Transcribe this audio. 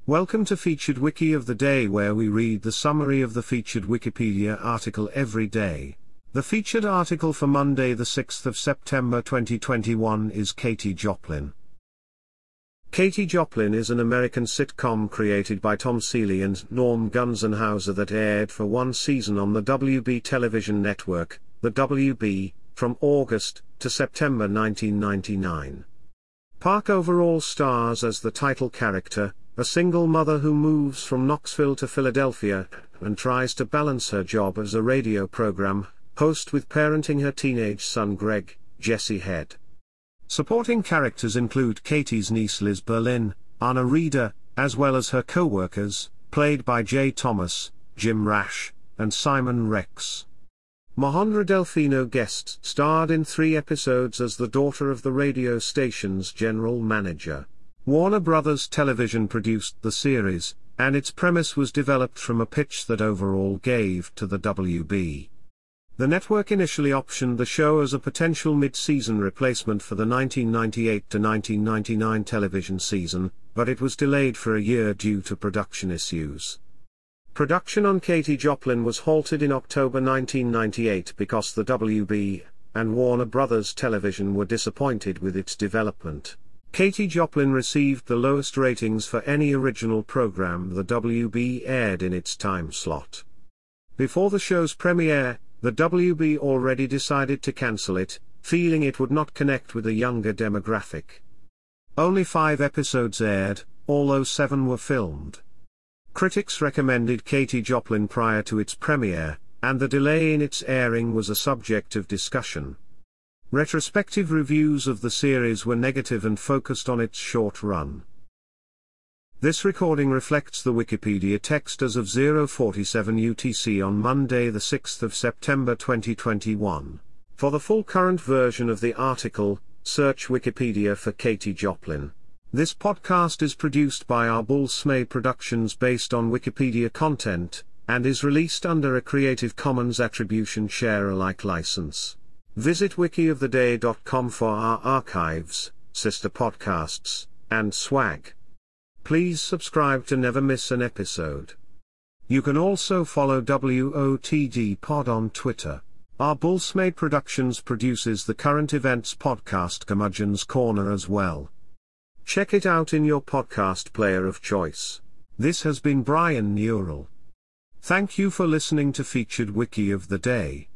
Welcome to Featured Wiki of the Day, where we read the summary of the featured Wikipedia article every day. The featured article for Monday the 6th of September 2021 is Katie Joplin. Katie Joplin is an American sitcom created by Tom Seeley and Norm Gunzenhauser that aired for one season on the WB television network, the WB, from August to September 1999. Park Overall stars as the title character, a single mother who moves from Knoxville to Philadelphia, and tries to balance her job as a radio program host with parenting her teenage son Greg, Jesse Head. Supporting characters include Katie's niece Liz Berlin, Anna Reeder, as well as her co-workers, played by Jay Thomas, Jim Rash, and Simon Rex. Mohandra Delfino guest starred in 3 episodes as the daughter of the radio station's general manager. Warner Brothers Television produced the series, and its premise was developed from a pitch that Overall gave to the WB. The network initially optioned the show as a potential mid-season replacement for the 1998 to 1999 television season, but it was delayed for a year due to production issues. Production on Katie Joplin was halted in October 1998 because the WB and Warner Brothers Television were disappointed with its development. Katie Joplin received the lowest ratings for any original program the WB aired in its time slot. Before the show's premiere, the WB already decided to cancel it, feeling it would not connect with a younger demographic. Only 5 episodes aired, although 7 were filmed. Critics recommended Katie Joplin prior to its premiere, and the delay in its airing was a subject of discussion. Retrospective reviews of the series were negative and focused on its short run. This recording reflects the Wikipedia text as of 0:47 UTC on Monday the 6th of September 2021. For the full current version of the article, search Wikipedia for Katie Joplin. This podcast is produced by Arbul Smay Productions based on Wikipedia content, and is released under a Creative Commons Attribution Share Alike license. Visit wikioftheday.com for our archives, sister podcasts, and swag. Please subscribe to never miss an episode. You can also follow WOTD Pod on Twitter. Arbul Smay Productions produces the current events podcast Curmudgeon's Corner as well. Check it out in your podcast player of choice. This has been Brian Neural. Thank you for listening to Featured Wiki of the Day.